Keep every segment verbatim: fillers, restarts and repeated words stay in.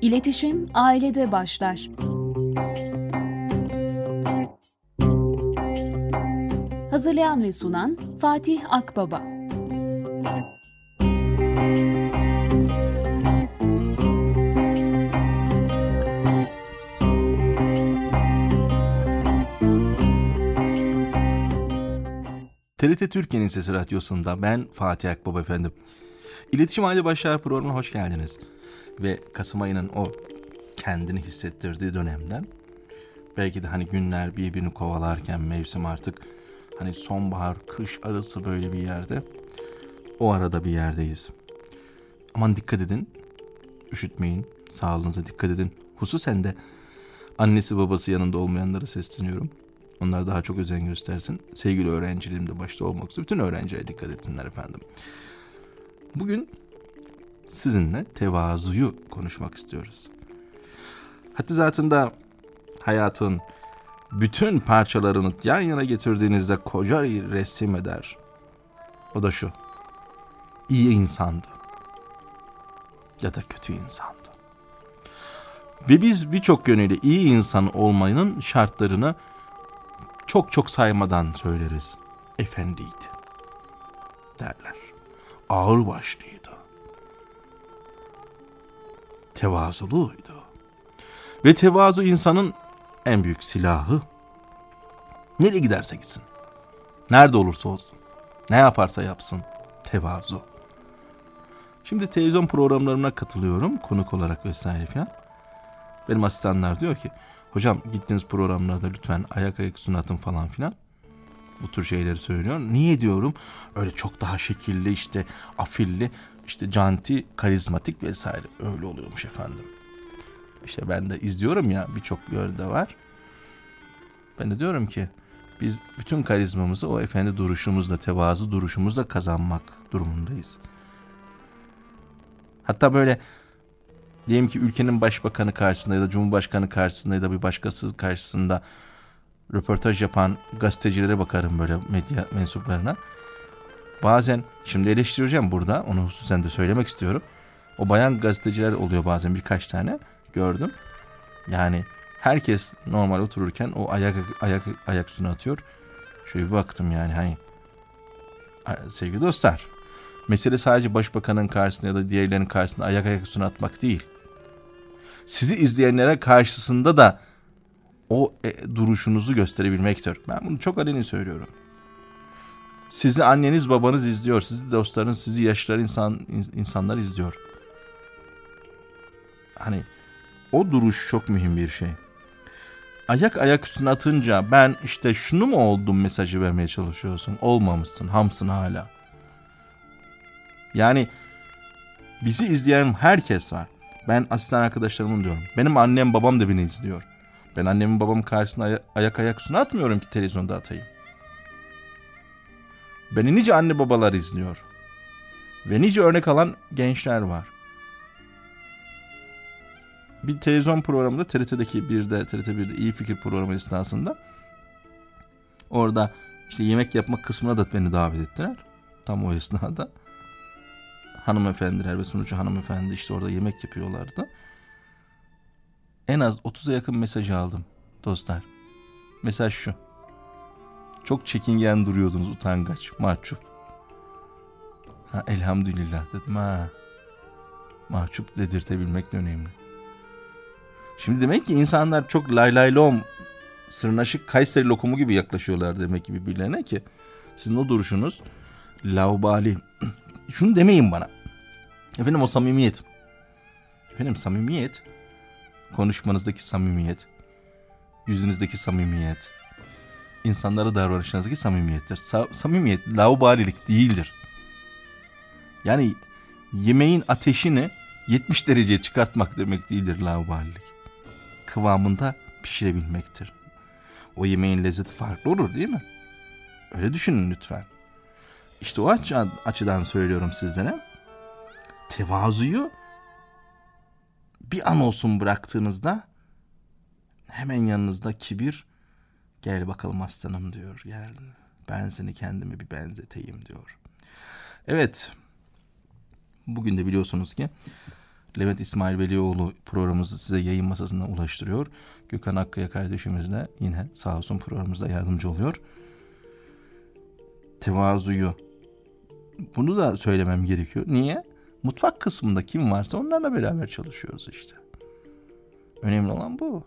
İletişim ailede başlar. Hazırlayan ve sunan Fatih Akbaba. T R T Türkiye'nin Sesi Radyosu'nda ben Fatih Akbaba efendim. İletişim Aile Başlar programına hoş geldiniz. Ve Kasım ayının o kendini hissettirdiği dönemden, belki de hani günler birbirini kovalarken mevsim artık hani sonbahar, kış arası böyle bir yerde, o arada bir yerdeyiz. Aman dikkat edin, üşütmeyin, sağlığınıza dikkat edin. Hususen de annesi babası yanında olmayanlara sesleniyorum. Onlar daha çok özen göstersin. Sevgili öğrencilerim de başta olmak üzere bütün öğrencilere dikkat etsinler efendim. Bugün sizinle tevazuyu konuşmak istiyoruz. Hatta zaten da hayatın bütün parçalarını yan yana getirdiğinizde koca bir resim eder. O da şu: İyi insandı ya da kötü insandı. Ve biz birçok yönüyle iyi insan olmanın şartlarını çok çok saymadan söyleriz. Efendiydi derler. Ağırbaşlıydı. Tevazuluydu. Ve tevazu insanın en büyük silahı. Nereye giderse gitsin, nerede olursa olsun, ne yaparsa yapsın, tevazu. Şimdi televizyon programlarına katılıyorum konuk olarak vesaire filan. Benim asistanlar diyor ki, hocam gittiğiniz programlarda lütfen ayak ayak üstüne atın falan filan. Bu tür şeyleri söylüyor. Niye diyorum? Öyle çok daha şekilli, işte afilli, işte canti, karizmatik vesaire. Öyle oluyormuş efendim. İşte ben de izliyorum ya, birçok yönde var. Ben de diyorum ki biz bütün karizmamızı o efendi duruşumuzla, tevazu duruşumuzla kazanmak durumundayız. Hatta böyle diyelim ki ülkenin başbakanı karşısında ya da cumhurbaşkanı karşısında ya da bir başkası karşısında röportaj yapan gazetecilere bakarım, böyle medya mensuplarına. Bazen, şimdi eleştireceğim burada, onu hususen de söylemek istiyorum. O bayan gazeteciler oluyor bazen, birkaç tane gördüm. Yani herkes normal otururken o ayak ayak ayak üstüne atıyor. Şöyle bir baktım yani, hani sevgili dostlar, mesele sadece başbakanın karşısında ya da diğerlerinin karşısında ayak ayak üstüne atmak değil. Sizi izleyenlere karşısında da o e, duruşunuzu gösterebilmektir. Ben bunu çok aleni söylüyorum. Sizi anneniz babanız izliyor. Sizi dostlarınız, sizi yaşlılar insan, insanlar izliyor. Hani o duruş çok mühim bir şey. Ayak ayak üstüne atınca ben işte şunu mu oldum mesajı vermeye çalışıyorsun. Olmamışsın, hamsın hala. Yani bizi izleyen herkes var. Ben asistan arkadaşlarımın diyorum. Benim annem babam da beni izliyor. Ben annemin babamın karşısına ay- ayak ayak üstüne atmıyorum ki televizyonda atayım. Beni nice anne babalar izliyor. Ve nice örnek alan gençler var. Bir televizyon programında T R T'deki bir de T R T bir'de İyi Fikir programı esnasında orada işte yemek yapmak kısmına da beni davet ettiler. Tam o esnada hanımefendiler ve sunucu hanımefendi işte orada yemek yapıyorlardı. En az otuza yakın mesaj aldım dostlar. Mesaj şu: çok çekingen duruyordunuz, utangaç, mahcup. Ha, elhamdülillah dedim ha. Mahcup dedirtebilmek de önemli. Şimdi demek ki insanlar çok lay lay lom, sırnaşık Kayseri lokumu gibi yaklaşıyorlar demek ki birbirlerine ki sizin o duruşunuz laubali. Şunu demeyin bana. Efendim o samimiyet. Efendim samimiyet, konuşmanızdaki samimiyet, yüzünüzdeki samimiyet, insanlara davranışınızdaki samimiyettir. Sa- samimiyet laubalilik değildir. Yani yemeğin ateşini yetmiş dereceye çıkartmak demek değildir laubalilik. Kıvamında pişirebilmektir. O yemeğin lezzeti farklı olur değil mi? Öyle düşünün lütfen. İşte o açı- açıdan söylüyorum sizlere. Tevazuyu bir an olsun bıraktığınızda hemen yanınızda kibir, gel bakalım aslanım diyor. Gel ben seni kendime bir benzeteyim diyor. Evet, bugün de biliyorsunuz ki Levent İsmail Velioğlu programımızı size yayın masasından ulaştırıyor. Gökhan Akkaya kardeşimiz de yine sağ olsun programımıza yardımcı oluyor. Tevazuyu. Bunu da söylemem gerekiyor. Niye? Mutfak kısmında kim varsa onlarla beraber çalışıyoruz işte. Önemli olan bu.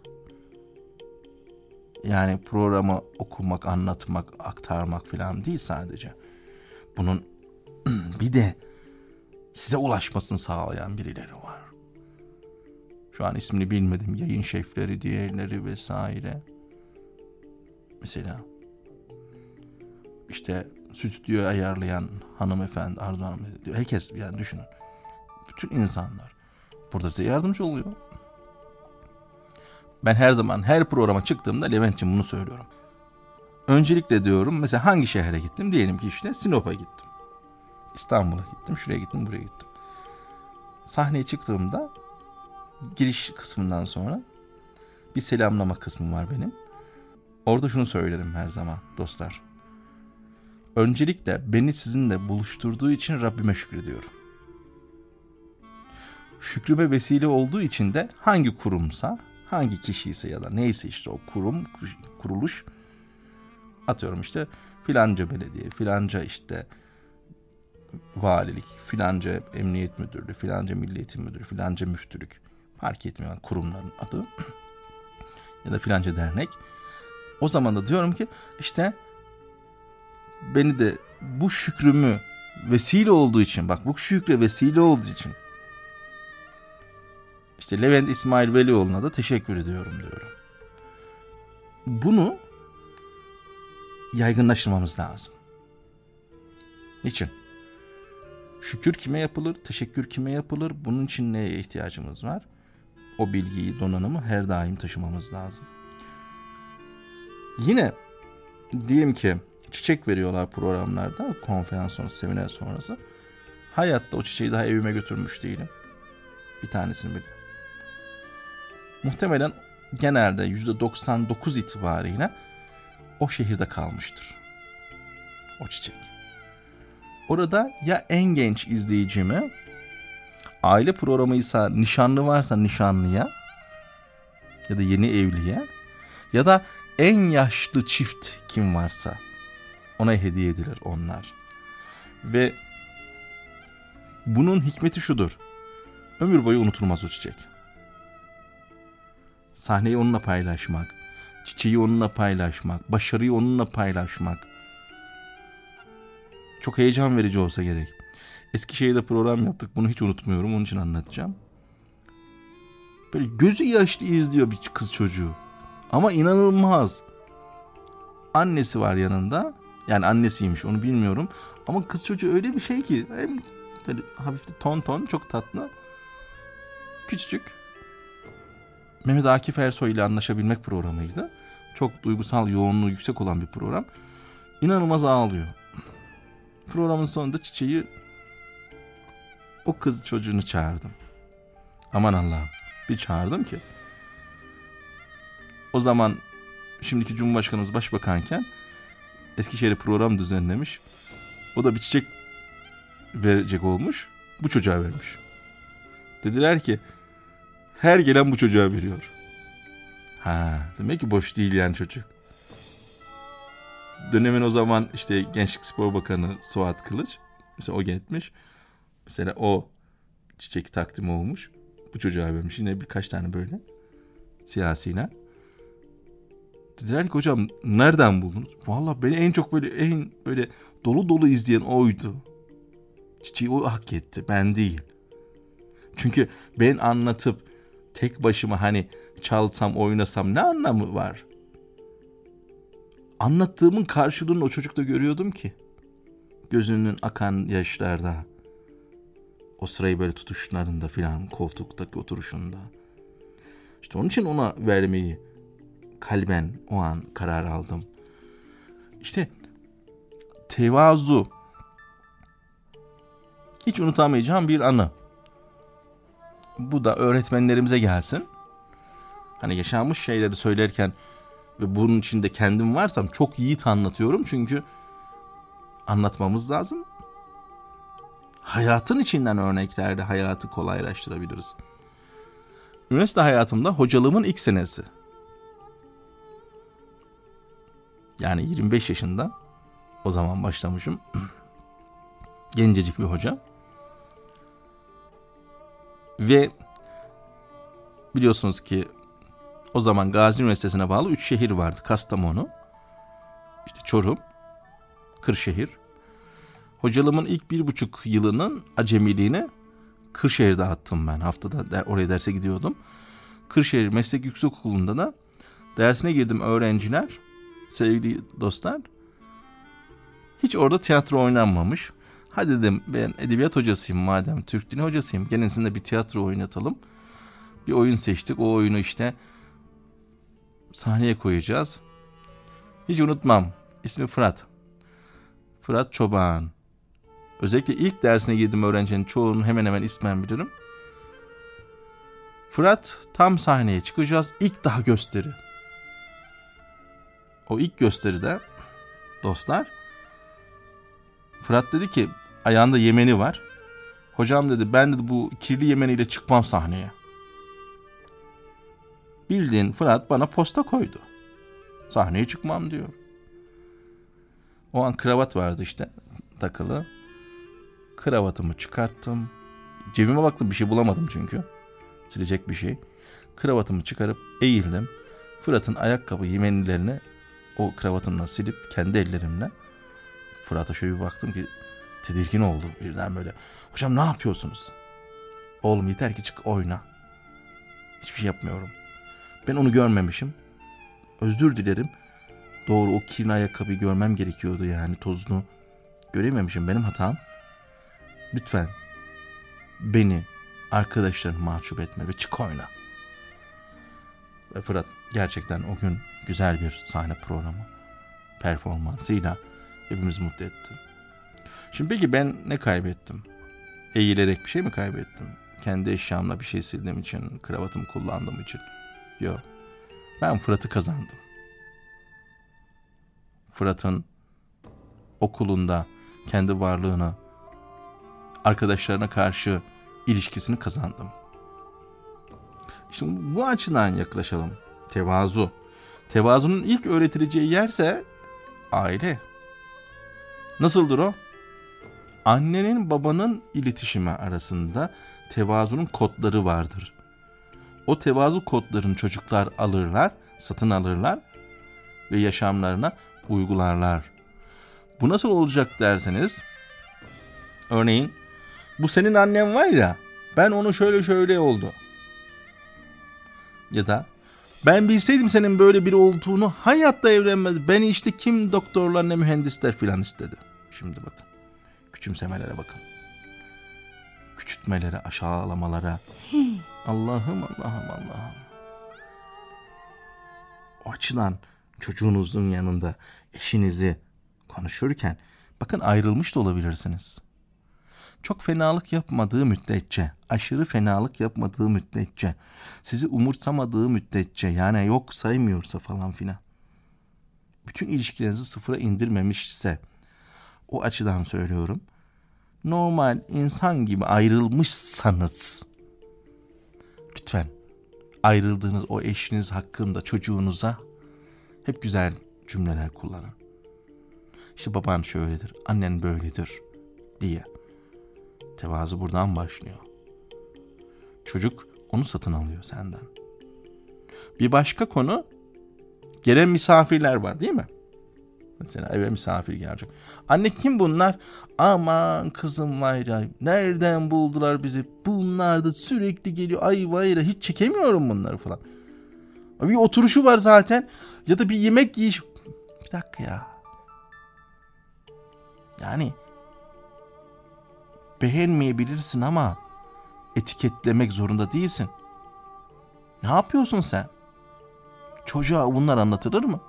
Yani programı okumak, anlatmak, aktarmak falan değil sadece. Bunun bir de size ulaşmasını sağlayan birileri var. Şu an ismini bilmedim. Yayın şefleri, diğerleri vesaire. Mesela işte stüdyoyu ayarlayan hanımefendi, Arzu Hanım, herkes yani düşünün. Bütün insanlar burada size yardımcı oluyor. Ben her zaman her programa çıktığımda Levent'ciğim bunu söylüyorum. Öncelikle diyorum mesela hangi şehre gittim? Diyelim ki işte Sinop'a gittim. İstanbul'a gittim, şuraya gittim, buraya gittim. Sahneye çıktığımda giriş kısmından sonra bir selamlama kısmım var benim. Orada şunu söylerim her zaman dostlar. Öncelikle beni sizinle buluşturduğu için Rabbime şükrediyorum. Şükrüme vesile olduğu için de hangi kurumsa, hangi kişiyse ya da neyse işte o kurum, kuruluş, atıyorum işte filanca belediye, filanca işte valilik, filanca emniyet müdürlüğü, filanca milli eğitim müdürlüğü, filanca müftülük, fark etmiyor kurumların adı ya da filanca dernek. O zaman da diyorum ki işte beni de bu şükrümü vesile olduğu için, bak bu şükre vesile olduğu için işte Levent İsmail Velioğlu'na da teşekkür ediyorum diyorum. Bunu yaygınlaştırmamız lazım. Niçin? Şükür kime yapılır? Teşekkür kime yapılır? Bunun için neye ihtiyacımız var? O bilgiyi, donanımı her daim taşımamız lazım. Yine diyelim ki çiçek veriyorlar programlarda, konferans sonrası, seminer sonrası. Hayatta o çiçeği daha evime götürmüş değilim. Bir tanesini bile. Muhtemelen genelde yüzde doksan dokuz itibariyle o şehirde kalmıştır. O çiçek. Orada ya en genç izleyicime, aile programıysa nişanlı varsa nişanlıya ya da yeni evliye ya da en yaşlı çift kim varsa ona hediye edilir onlar. Ve bunun hikmeti şudur. Ömür boyu unutulmaz o çiçek. Sahneyi onunla paylaşmak, çiçeği onunla paylaşmak, başarıyı onunla paylaşmak. Çok heyecan verici olsa gerek. Eskişehir'de program yaptık. Bunu hiç unutmuyorum. Onun için anlatacağım. Böyle gözü yaşlı izliyor bir kız çocuğu. Ama inanılmaz. Annesi var yanında. Yani annesiymiş, onu bilmiyorum. Ama kız çocuğu öyle bir şey ki. Hem böyle hafif de ton ton, çok tatlı. Küçücük. Mehmet Akif Ersoy ile anlaşabilmek programıydı. Çok duygusal yoğunluğu yüksek olan bir program. İnanılmaz ağlıyor. Programın sonunda çiçeği, o kız çocuğunu çağırdım. Aman Allah'ım, bir çağırdım ki. O zaman şimdiki Cumhurbaşkanımız başbakanken Eskişehir'e program düzenlemiş. O da bir çiçek verecek olmuş. Bu çocuğa vermiş. Dediler ki her gelen bu çocuğa veriyor. Ha, demek ki boş değil yani çocuk. Dönemin o zaman işte Gençlik Spor Bakanı Suat Kılıç. Mesela o gitmiş. Mesela o çiçek takdim olmuş. Bu çocuğa vermiş. Yine birkaç tane böyle siyasiler. Dediler ki hocam nereden buldunuz? Vallahi beni en çok böyle en böyle dolu dolu izleyen oydu. Çiçeği o hak etti. Ben değil. Çünkü ben anlatıp tek başıma hani çalsam oynasam ne anlamı var? Anlattığımın karşılığını o çocukta görüyordum ki. Gözünün akan yaşlarda. O sırayı böyle tutuşlarında filan, koltuktaki oturuşunda. İşte onun için ona vermeyi kalben o an karar aldım. İşte tevazu. Hiç unutamayacağım bir anı. Bu da öğretmenlerimize gelsin. Hani yaşanmış şeyleri söylerken ve bunun içinde kendim varsam çok yiğit anlatıyorum. Çünkü anlatmamız lazım. hayatın içinden örneklerle hayatı kolaylaştırabiliriz. Üniversite hayatımda hocalığımın ilk senesi. Yani yirmi beş yaşında o zaman başlamışım. Gencecik bir hoca. Ve biliyorsunuz ki o zaman Gazi Üniversitesi'ne bağlı üç şehir vardı. Kastamonu, işte Çorum, Kırşehir. Hocalığımın ilk bir buçuk yılının acemiliğini Kırşehir'de attım ben. Haftada oraya derse gidiyordum. Kırşehir Meslek Yüksekokulu'nda da dersine girdim öğrenciler, sevgili dostlar. Hiç orada tiyatro oynanmamış. Hadi dedim, ben edebiyat hocasıyım madem, Türk dili hocasıyım. Gelin sizinle bir tiyatro oynatalım. Bir oyun seçtik. O oyunu işte sahneye koyacağız. Hiç unutmam. İsmi Fırat. Fırat Çoban. Özellikle ilk dersine girdim öğrencinin çoğunun hemen hemen ismen bilirim. Fırat, tam sahneye çıkacağız. İlk daha gösteri. O ilk gösteride dostlar, Fırat dedi ki, ayağında yemeni var. Hocam dedi, ben dedi bu kirli yemeniyle çıkmam sahneye. Bildiğin Fırat bana posta koydu. Sahneye çıkmam diyor. O an kravat vardı işte takılı. Kravatımı çıkarttım. Cebime baktım, bir şey bulamadım çünkü. Silecek bir şey. Kravatımı çıkarıp eğildim. Fırat'ın ayakkabı yemenilerini o kravatımla silip kendi ellerimle, Fırat'a şöyle bir baktım ki tedirgin oldu birden böyle. Hocam ne yapıyorsunuz? Oğlum yeter ki çık oyna. Hiçbir şey yapmıyorum. Ben onu görmemişim. Özür dilerim. Doğru, o kirli ayakkabıyı görmem gerekiyordu yani, tozunu. Görememişim, benim hatam. Lütfen beni, arkadaşlarını mahcup etme ve çık oyna. Ve Fırat gerçekten o gün güzel bir sahne programı performansıyla hepimiz mutlu etti. Şimdi peki ben ne kaybettim? Eğilerek bir şey mi kaybettim? Kendi eşyamla bir şey sildiğim için, kravatımı kullandığım için? Yok. Ben Fırat'ı kazandım. Fırat'ın okulunda kendi varlığını, arkadaşlarına karşı ilişkisini kazandım. Şimdi bu açıdan yaklaşalım. Tevazu. Tevazunun ilk öğretileceği yerse aile. Nasıldır o? Annenin babanın iletişimi arasında tevazunun kodları vardır. O tevazu kodlarını çocuklar alırlar, satın alırlar ve yaşamlarına uygularlar. Bu nasıl olacak derseniz, örneğin bu senin annen var ya, ben onu şöyle şöyle oldu. Ya da ben bilseydim senin böyle biri olduğunu hayatta evlenmez. Beni işte kim doktorlar ne mühendisler filan istedi. Şimdi bakın. Küçümsemelere bakın. Küçültmelere, aşağılamalara. Allah'ım Allah'ım Allah'ım. O açıdan çocuğunuzun yanında eşinizi konuşurken bakın, ayrılmış da olabilirsiniz. Çok fenalık yapmadığı müddetçe, aşırı fenalık yapmadığı müddetçe, sizi umursamadığı müddetçe, yani yok saymıyorsa falan filan, bütün ilişkilerinizi sıfıra indirmemişse, o açıdan söylüyorum, normal insan gibi ayrılmışsanız, lütfen ayrıldığınız o eşiniz hakkında çocuğunuza hep güzel cümleler kullanın. İşte baban şöyledir, annen böyledir diye. Tevazu buradan başlıyor. Çocuk onu satın alıyor senden. Bir başka konu, gelen misafirler var değil mi? Mesela eve misafir gelecek. Anne kim bunlar? Aman kızım var ya, nereden buldular bizi? Bunlar da sürekli geliyor. Ay vay ya, hiç çekemiyorum bunları falan. Bir oturuşu var zaten. Ya da bir yemek yiyiş. Bir dakika ya. Yani beğenmeyebilirsin ama etiketlemek zorunda değilsin. Ne yapıyorsun sen? Çocuğa bunlar anlatılır mı?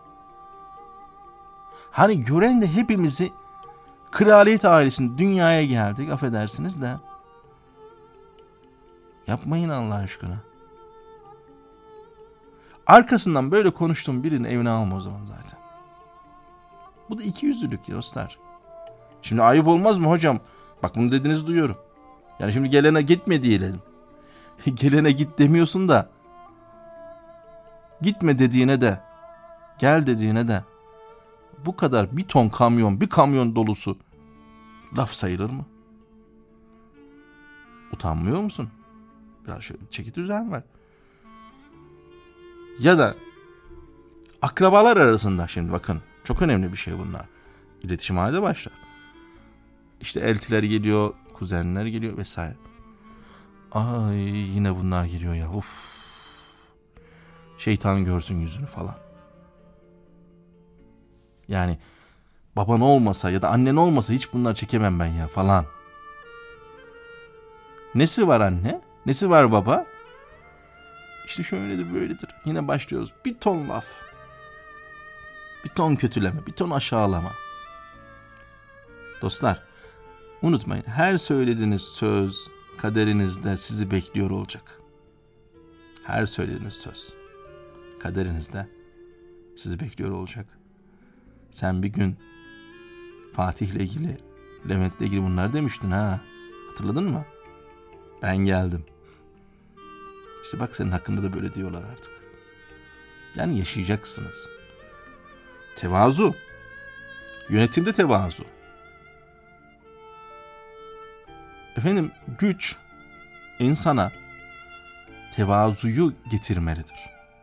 Hani gören de hepimizi kraliyet ailesinde dünyaya geldik, affedersiniz de. Yapmayın Allah aşkına. Arkasından böyle konuştuğum birinin evine alma o zaman zaten. Bu da ikiyüzlülük dostlar. Şimdi ayıp olmaz mı hocam? Bak bunu dediğinizi duyuyorum. Yani şimdi gelene gitme diyelim. Gelene git demiyorsun da. Gitme dediğine de, gel dediğine de bu kadar bir ton kamyon, bir kamyon dolusu laf sayılır mı? Utanmıyor musun? Biraz şöyle çeki düzen var. Ya da akrabalar arasında, şimdi bakın çok önemli bir şey bunlar. İletişim halinde başlar. İşte eltiler geliyor, kuzenler geliyor vesaire. Ay yine bunlar geliyor ya. Uf. Şeytan görsün yüzünü falan. Yani baban olmasa ya da annen olmasa hiç bunları çekemem ben ya falan. Nesi var anne? Nesi var baba? İşte şöyledir böyledir. Yine başlıyoruz. Bir ton laf. Bir ton kötüleme. Bir ton aşağılama. Dostlar unutmayın. Her söylediğiniz söz kaderinizde sizi bekliyor olacak. Her söylediğiniz söz kaderinizde sizi bekliyor olacak. Sen bir gün Fatih'le ilgili, Levent'le ilgili bunlar demiştin ha. Hatırladın mı? Ben geldim. İşte bak senin hakkında da böyle diyorlar artık. Yani yaşayacaksınız. Tevazu. Yönetimde tevazu. Efendim güç insana tevazuyu getirmelidir.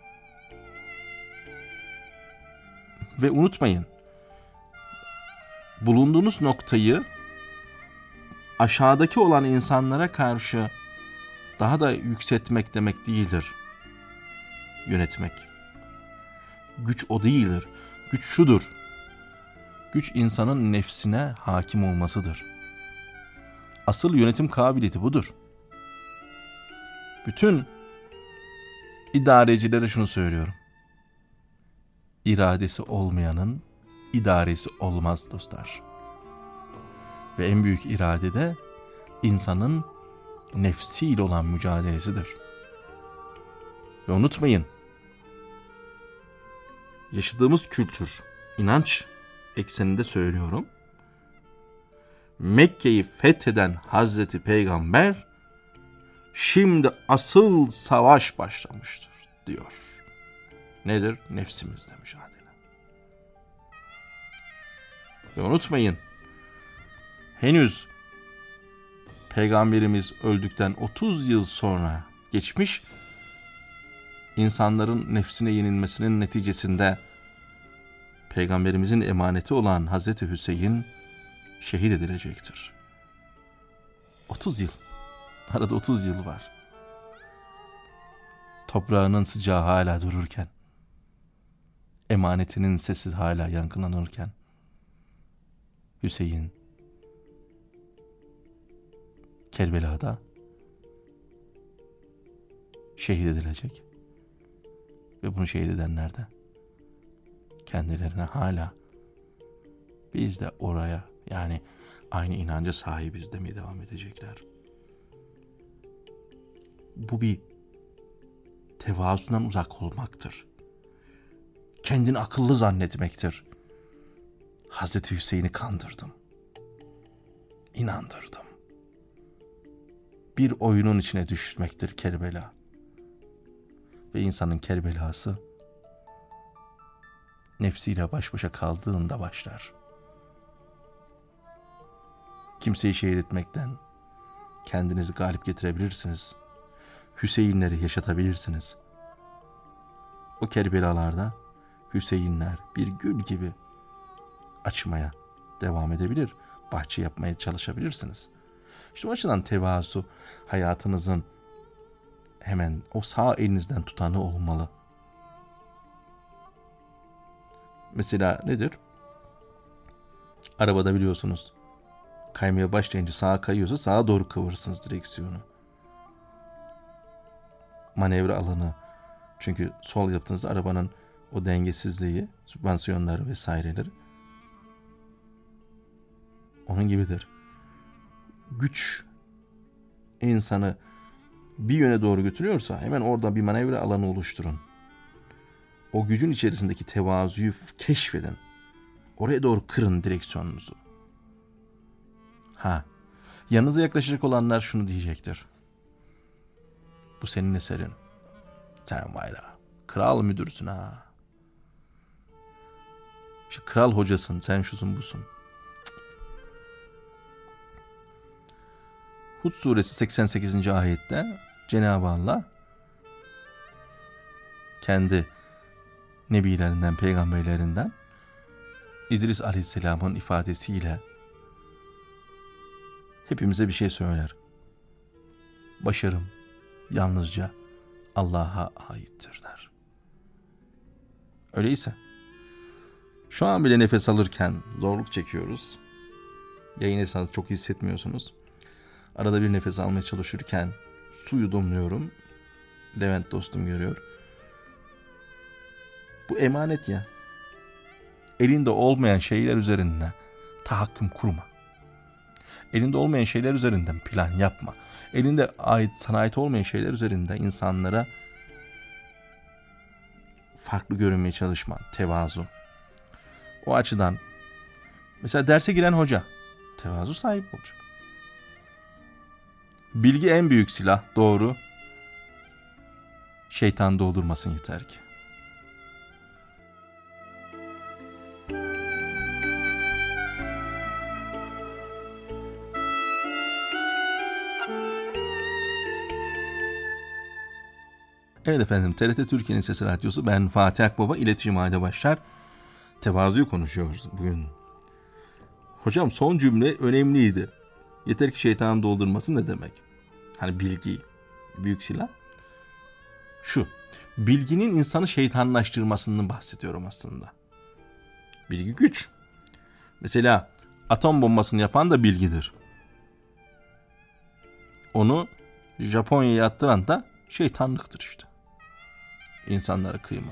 Ve unutmayın, bulunduğunuz noktayı aşağıdaki olan insanlara karşı daha da yükseltmek demek değildir. Yönetmek. Güç o değildir. Güç şudur. Güç insanın nefsine hakim olmasıdır. Asıl yönetim kabiliyeti budur. Bütün idarecilere şunu söylüyorum. İradesi olmayanın idaresi olmaz dostlar. Ve en büyük irade de insanın nefsiyle olan mücadelesidir. Ve unutmayın, yaşadığımız kültür, inanç ekseninde söylüyorum. Mekke'yi fetheden Hazreti Peygamber, şimdi asıl savaş başlamıştır diyor. Nedir? Nefsimizle mücadele. Ve unutmayın, henüz Peygamberimiz öldükten otuz yıl sonra geçmiş, insanların nefsine yenilmesinin neticesinde Peygamberimizin emaneti olan Hazreti Hüseyin şehit edilecektir. otuz yıl. Arada otuz yıl var. Toprağının sıcağı hala dururken, emanetinin sesi hala yankılanırken, Hüseyin Kerbela'da şehit edilecek. Ve bunu şehit edenler de kendilerine hala biz de oraya, yani aynı inanca sahibiz demeye devam edecekler. Bu bir tevazudan uzak olmaktır. Kendini akıllı zannetmektir. Hazreti Hüseyin'i kandırdım. İnandırdım. Bir oyunun içine düşmektir Kerbela. Ve insanın Kerbelası nefsiyle baş başa kaldığında başlar. Kimseyi şehit etmekten kendinizi galip getirebilirsiniz. Hüseyinleri yaşatabilirsiniz. O Kerbelalarda Hüseyinler bir gül gibi açmaya devam edebilir. Bahçe yapmaya çalışabilirsiniz. İşte o açıdan tevazu hayatınızın hemen o sağ elinizden tutanı olmalı. Mesela nedir? Arabada biliyorsunuz, kaymaya başlayınca sağa kayıyorsa sağa doğru kıvırırsınız direksiyonu. Manevra alanı. Çünkü sol yaptığınızda arabanın o dengesizliği, süspansiyonları vesaireleri onun gibidir. Güç insanı bir yöne doğru götürüyorsa hemen orada bir manevra alanı oluşturun. O gücün içerisindeki tevazuyu keşfedin. Oraya doğru kırın direksiyonunuzu. Ha, Yanınıza yaklaşacak olanlar şunu diyecektir. Bu senin eserin. Sen var ya, kral müdürsün ha. İşte kral hocasın, sen şusun busun. Hud suresi seksen sekizinci ayette Cenab-ı Allah kendi nebilerinden, peygamberlerinden İdris Aleyhisselam'ın ifadesiyle hepimize bir şey söyler. Başarım yalnızca Allah'a aittir der. Öyleyse şu an bile nefes alırken zorluk çekiyoruz. Yayın esnasında çok hissetmiyorsunuz. Arada bir nefes almaya çalışırken su yudumluyorum. Levent dostum görüyor. Bu emanet ya. Elinde olmayan şeyler üzerinde tahakküm kurma. Elinde olmayan şeyler üzerinden plan yapma. Elinde ait, sana ait olmayan şeyler üzerinde insanlara farklı görünmeye çalışma. Tevazu. O açıdan mesela derse giren hoca tevazu sahibi olacak. Bilgi en büyük silah, doğru. Şeytan doldurmasın yeter ki. Evet efendim, T R T Türkiye'nin Sesi Radyosu, ben Fatih Akbaba, iletişim ayda başlar. Tevazuyu konuşuyoruz bugün. Hocam son cümle önemliydi. Yeter ki şeytanın doldurması ne demek? Hani bilgi, büyük silah. Şu, bilginin insanı şeytanlaştırmasından bahsediyorum aslında. Bilgi güç. Mesela atom bombasını yapan da bilgidir. Onu Japonya'ya attıran da şeytanlıktır işte. İnsanlara kıymak.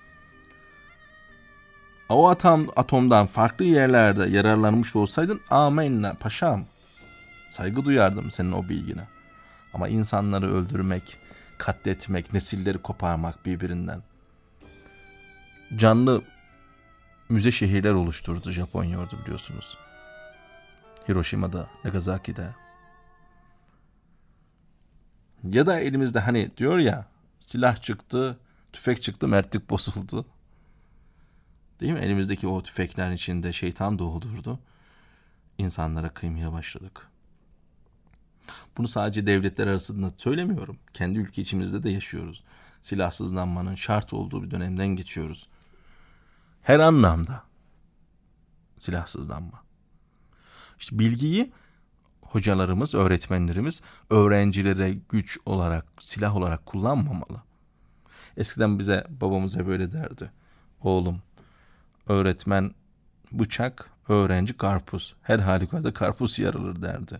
O atom, atomdan farklı yerlerde yararlanmış olsaydın amenna paşam. Saygı duyardım senin o bilgine. Ama insanları öldürmek, katletmek, nesilleri koparmak birbirinden. Canlı müze şehirler oluşturdu Japonya orada, biliyorsunuz. Hiroşima'da, Nagasaki'de. Ya da elimizde hani diyor ya, silah çıktı, tüfek çıktı, mertlik bozuldu. Değil mi? Elimizdeki o tüfeklerin içinde şeytan doldurdu. İnsanlara kıymaya başladık. Bunu sadece devletler arasında söylemiyorum. Kendi ülke içimizde de yaşıyoruz. Silahsızlanmanın şart olduğu bir dönemden geçiyoruz. Her anlamda silahsızlanma. İşte bilgiyi hocalarımız, öğretmenlerimiz öğrencilere güç olarak, silah olarak kullanmamalı. Eskiden bize, babamız hep böyle derdi. Oğlum, öğretmen bıçak, öğrenci karpuz. Her halükarda karpuz yarılır derdi.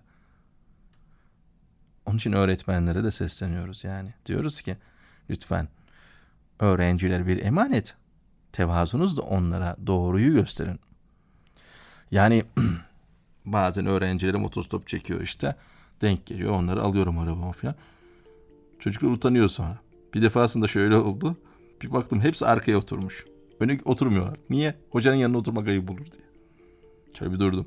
Onun için öğretmenlere de sesleniyoruz yani. Diyoruz ki lütfen öğrenciler bir emanet. Tevazunuz da onlara doğruyu gösterin. Yani bazen öğrencilerim otostop çekiyor işte. Denk geliyor, onları alıyorum arabama falan. Çocuklar utanıyor sonra. Bir defasında şöyle oldu. Bir baktım hepsi arkaya oturmuş. Öne oturmuyorlar. Niye? Hocanın yanına oturmak ayıp olur diye. Şöyle bir durdum.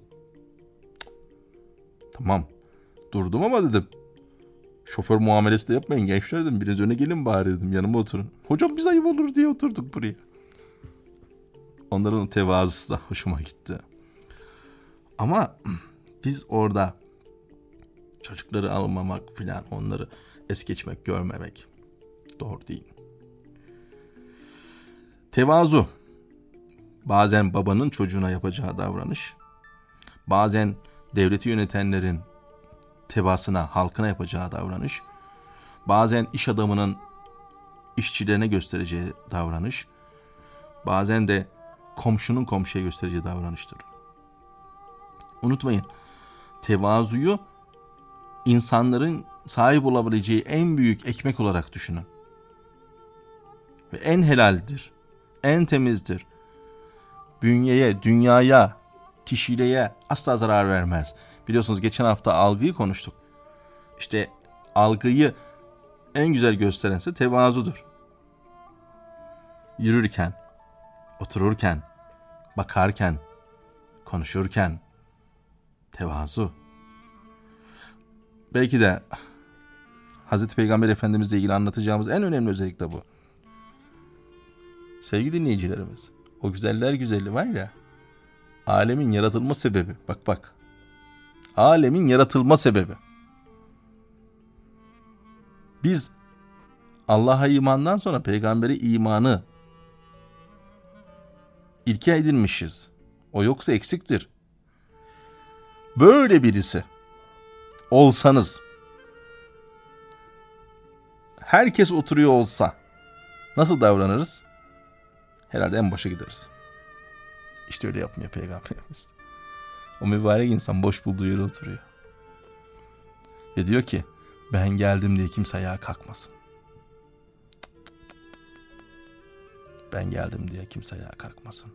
Tamam. Durdum ama dedim. Şoför muamelesi de yapmayın gençler dedim. Biraz öne gelin bari dedim. Yanıma oturun. Hocam biz ayıp olur diye oturduk buraya. Onların tevazusu da hoşuma gitti. Ama biz orada çocukları almamak filan, onları es geçmek, görmemek doğru değil. Tevazu bazen babanın çocuğuna yapacağı davranış, bazen devleti yönetenlerin tebaasına, halkına yapacağı davranış, bazen iş adamının işçilerine göstereceği davranış, bazen de komşunun komşuya göstereceği davranıştır. Unutmayın, tevazuyu insanların sahip olabileceği en büyük ekmek olarak düşünün. Ve en helaldir, en temizdir. Bünyeye, dünyaya, kişiliğe asla zarar vermez. Biliyorsunuz geçen hafta algıyı konuştuk. İşte algıyı en güzel gösterense tevazudur. Yürürken, otururken, bakarken, konuşurken tevazu. belki de Hazreti Peygamber Efendimizle ilgili anlatacağımız en önemli özellik de bu. Sevgili dinleyicilerimiz, o güzeller güzeli var ya, alemin yaratılma sebebi. Bak bak. Alemin yaratılma sebebi. Biz Allah'a imandan sonra peygambere imanı ilke edinmişiz. O yoksa eksiktir. Böyle birisi olsanız, herkes oturuyor olsa nasıl davranırız? Herhalde en başa gideriz. İşte öyle yapmıyor Peygamberimiz. O mübarek insan boş bulduğu yere oturuyor. Ve diyor ki, ben geldim diye kimse ayağa kalkmasın. Ben geldim diye kimse ayağa kalkmasın.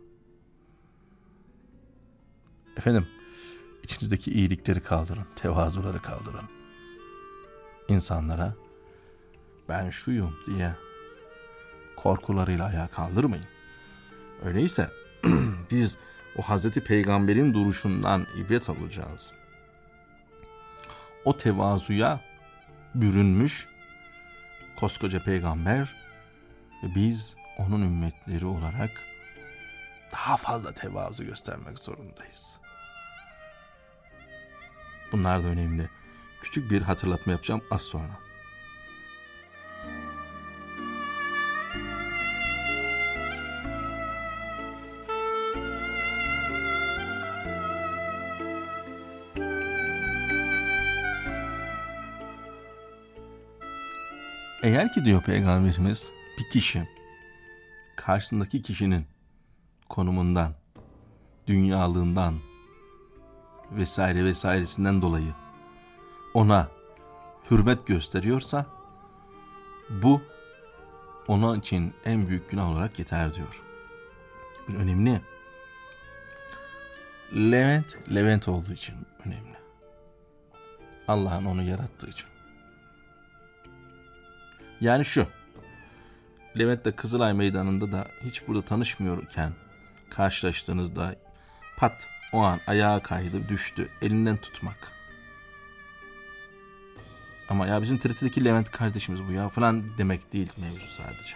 Efendim, içinizdeki iyilikleri kaldırın, tevazuları kaldırın. İnsanlara ben şuyum diye korkularıyla ayağa kaldırmayın. Öyleyse biz o Hazreti Peygamber'in duruşundan ibret alacağız. O tevazuya bürünmüş koskoca peygamber ve biz onun ümmetleri olarak daha fazla tevazu göstermek zorundayız. Bunlar da önemli. Küçük bir hatırlatma yapacağım az sonra. Eğer ki diyor Peygamberimiz, bir kişi karşısındaki kişinin konumundan, dünyalığından vesaire vesairesinden dolayı ona hürmet gösteriyorsa, bu onun için en büyük günah olarak yeter diyor. Bu önemli. Levent, Levent olduğu için önemli. Allah'ın onu yarattığı için. Yani şu, Levent'le Kızılay Meydanı'nda da hiç burada tanışmıyorken karşılaştığınızda pat o an ayağa kaydı, düştü, elinden tutmak. Ama ya bizim T R T'deki Levent kardeşimiz bu ya falan demek değil mevzu sadece.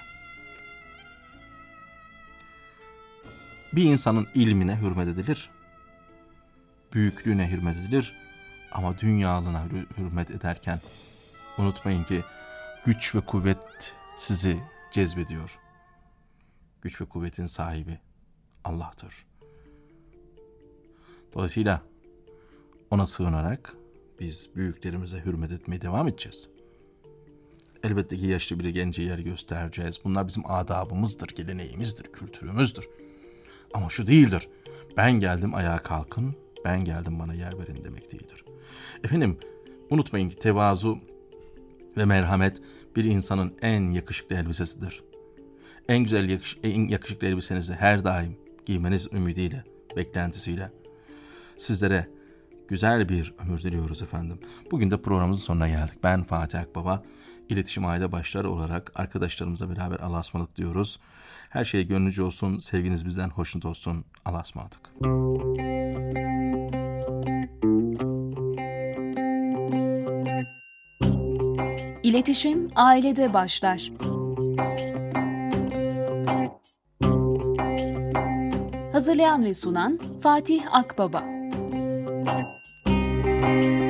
Bir insanın ilmine hürmet edilir, büyüklüğüne hürmet edilir ama dünyalığına hürmet ederken unutmayın ki güç ve kuvvet sizi cezbediyor. Güç ve kuvvetin sahibi Allah'tır. Dolayısıyla ona sığınarak biz büyüklerimize hürmet etmeye devam edeceğiz. Elbette ki yaşlı bir gence yer göstereceğiz. Bunlar bizim adabımızdır, geleneğimizdir, kültürümüzdür. Ama şu değildir. Ben geldim ayağa kalkın, ben geldim bana yer verin demek değildir. Efendim unutmayın ki tevazu ve merhamet bir insanın en yakışıklı elbisesidir. En güzel yakış- en yakışıklı elbisenizi her daim giymeniz ümidiyle, beklentisiyle sizlere güzel bir ömür diliyoruz efendim. Bugün de programımızın sonuna geldik. Ben Fatih Akbaba, İletişim Aile Başları olarak arkadaşlarımızla beraber Allah'a ısmarladık diyoruz. Her şey gönlünüzce olsun, sevginiz bizden hoşnut olsun. Allah'a ısmarladık. İletişim ailede başlar. Hazırlayan ve sunan Fatih Akbaba.